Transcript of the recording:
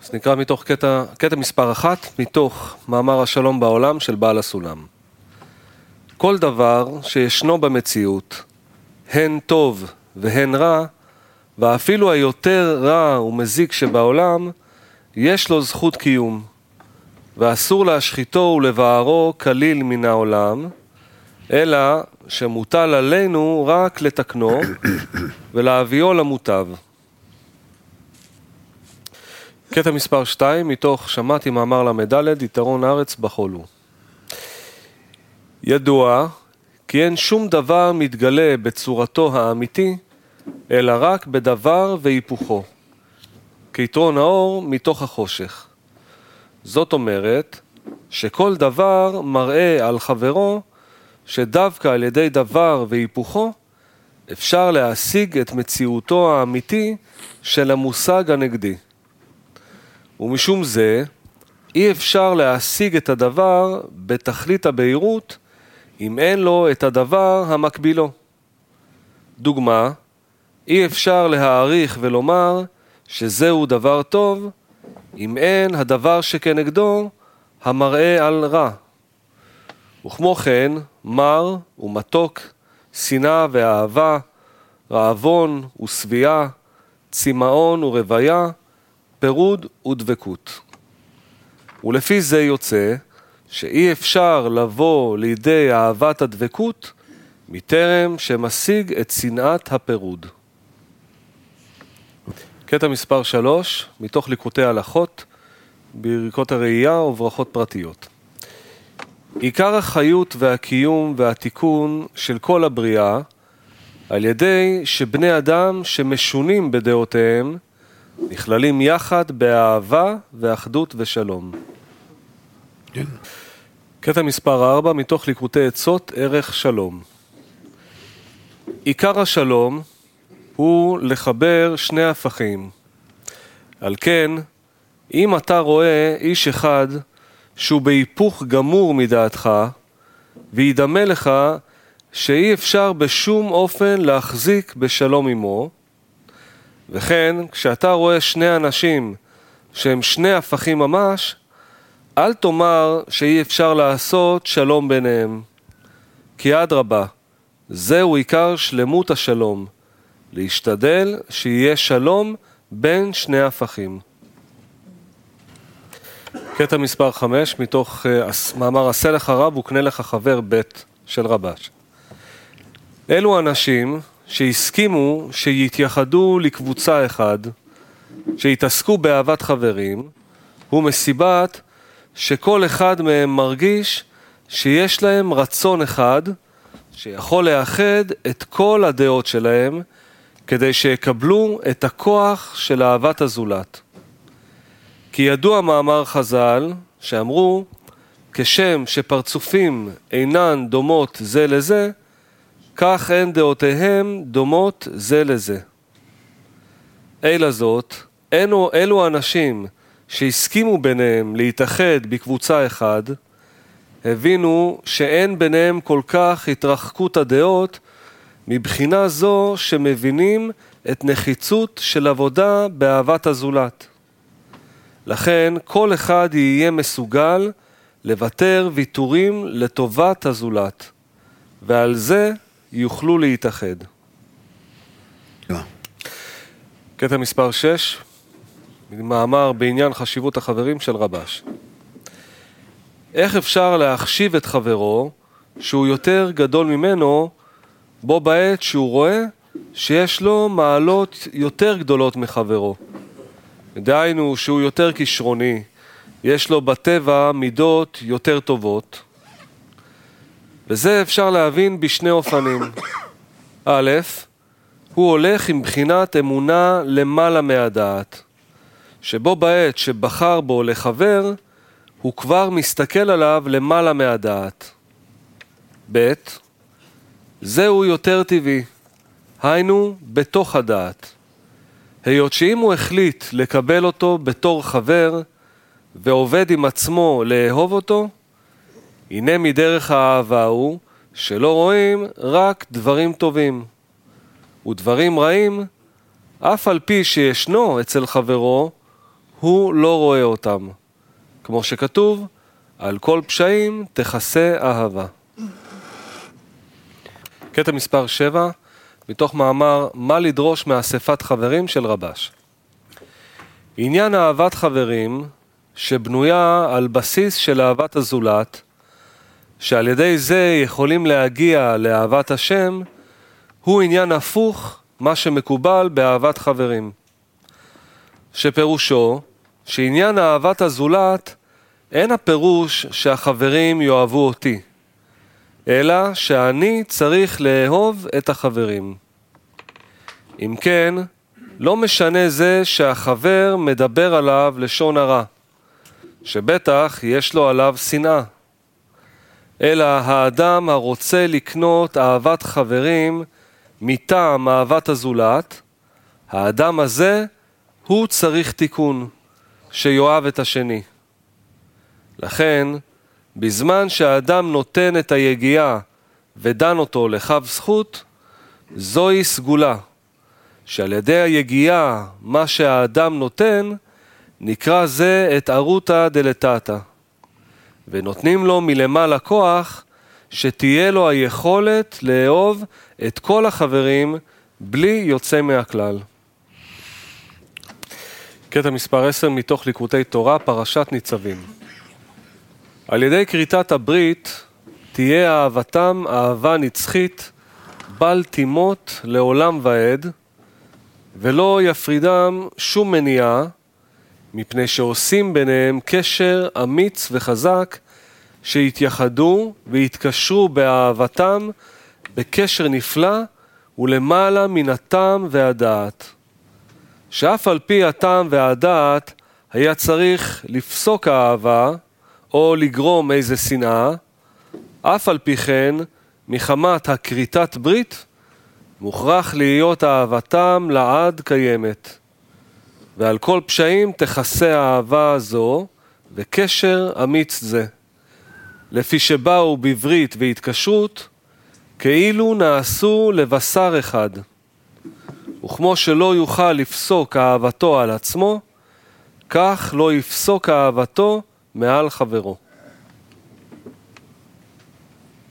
אז נקרא מתוך קטע מספר 1, מתוך מאמר השלום בעולם של בעל הסולם. כל דבר שישנו במציאות, הן טוב והן רע, ואפילו היותר רע ומזיק שבעולם, יש לו זכות קיום, ואסור להשחיתו ולבערו כליל מן העולם, אלא שמוטל עלינו רק לתקנו ולהביאו למוטב. קטע מספר 2, מתוך שמעתי מאמר למדלת, יתרון הארץ בחול הוא. ידוע כי אין שום דבר מתגלה בצורתו האמיתי, אלא רק בדבר והיפוכו, כיתרון האור מתוך החושך. זאת אומרת שכל דבר מראה על חברו שדווקא על ידי דבר והיפוכו אפשר להשיג את מציאותו האמיתי של המושג הנגדי. ומשום זה אי אפשר להשיג את הדבר בתכלית הבהירות אם אין לו את הדבר המקבילו. דוגמה, אי אפשר להעריך ולומר שזהו דבר טוב אם אין הדבר שכנגדו המראה על רע. וכמו כן, מר ומתוק, שנאה ואהבה, רעבון ושביעה, צמאון ורוויה, פירוד ודבקות. ולפי זה יוצא שאי אפשר לבוא לידי אהבת הדבקות מטרם שמשיג את שנאת הפירוד. קטע מספר 3, מתוך ליקוטי הלכות, ברכות הראייה וברכות פרטיות. עיקר החיות והקיום והתיקון של כל הבריאה, על ידי שבני אדם שמשונים בדעותיהם, נכללים יחד באהבה ואחדות ושלום. כן. קטע מספר 4, מתוך ליקוטי עצות, ערך שלום. עיקר השלום הוא לחבר שני הפכים. על כן, אם אתה רואה איש אחד שהוא בהיפוך גמור מדעתך, וידמה לך שאי אפשר בשום אופן להחזיק בשלום עמו, וכן, כשאתה רואה שני אנשים שהם שני הפכים ממש, אל תאמר שאי אפשר לעשות שלום ביניהם. כי אדרבה, זהו עיקר שלמות השלום, להשתדל שיהיה שלום בין שני הפכים. קטע מספר 5, מתוך מאמר עשה לך רב וקנה לך חבר ב' של רבש. אלו אנשים שהסכימו שיתייחדו לקבוצה אחד, שהתעסקו באהבת חברים, הוא מסיבת שכל אחד מהם מרגיש שיש להם רצון אחד, שיכול לאחד את כל הדעות שלהם, כדי שיקבלו את הכוח של אהבת הזולת. כי ידוע מאמר חז"ל שאמרו, כשם שפרצופים אינן דומות זה לזה, כך הן דעותיהם דומות זה לזה. אלא זאת, אלו אנשים שהסכימו ביניהם להתאחד בקבוצה אחד, הבינו שאין ביניהם כל כך התרחקות הדעות, מבחינה זו שמבינים את נחיצות של עבודה באהבת הזולת. לכן כל אחד יהיה מסוגל לוותר ויתורים לטובת הזולת, ועל זה יוכלו להתאחד. קטע מספר 6, מאמר בעניין חשיבות החברים של רבש. איך אפשר להחשיב את חברו שהוא יותר גדול ממנו, בו בעת שהוא רואה שיש לו מעלות יותר גדולות מחברו? דהיינו שהוא יותר כישרוני, יש לו בטבע מידות יותר טובות. וזה אפשר להבין בשני אופנים. א', הוא הולך עם בחינת אמונה למעלה מהדעת, שבו בעת שבחר בו לחבר, הוא כבר מסתכל עליו למעלה מהדעת. ב', זהו יותר טבעי, היינו בתוך הדעת. היות שאם הוא החליט לקבל אותו בתור חבר, ועובד עם עצמו לאהוב אותו, הנה מדרך האהבה הוא שלא רואים רק דברים טובים. ודברים רעים, אף על פי שישנו אצל חברו, הוא לא רואה אותם. כמו שכתוב, על כל פשעים תכסה אהבה. קטע מספר 7, מתוך מאמר מה לדרוש מאספת חברים של רבש. עניין אהבת חברים שבנויה על בסיס של אהבת הזולת, שעל ידי זה יכולים להגיע לאהבת השם, הוא עניין הפוך מה שמקובל באהבת חברים. שפירושו שעניין אהבת הזולת אין הפירוש שהחברים יאהבו אותי, אלא שאני צריך לאהוב את החברים. אם כן, לא משנה זה שהחבר מדבר עליו לשון הרע, שבטח יש לו עליו שנאה, אלא האדם הרוצה לקנות אהבת חברים מטעם אהבת הזולת, האדם הזה הוא צריך תיקון, שיואב את השני. לכן, בזמן שהאדם נותן את היגיעה ודן אותו לכף זכות, זוהי סגולה, שעל ידי היגיעה מה שהאדם נותן, נקרא זה את ערותא דלתתא, ונותנים לו מלמעלה כוח שתהיה לו היכולת לאהוב את כל החברים בלי יוצא מהכלל. קטע מספר 10 מתוך ליקוטי תורה, פרשת ניצבים. על ידי כריתת הברית תהיה אהבתם אהבה נצחית בל תימות לעולם ועד, ולא יפרידם שום מניעה, מפני שעושים ביניהם קשר אמיץ וחזק, שהתייחדו והתקשרו באהבתם בקשר נפלא ולמעלה מן הטעם והדעת. שאף על פי הטעם והדעת היה צריך לפסוק האהבה או לגרום איזה שנאה, אף על פי כן מחמת הכריתת ברית מוכרח להיות אהבתם לעד קיימת. ועל כל פשעים תכסה האהבה זו וקשר אמיץ זה, לפי שבאו בברית והתקשרות כאילו נעשו לבשר אחד, וכמו שלא יוכל לפסוק אהבתו על עצמו, כך לא יפסוק אהבתו מעל חברו.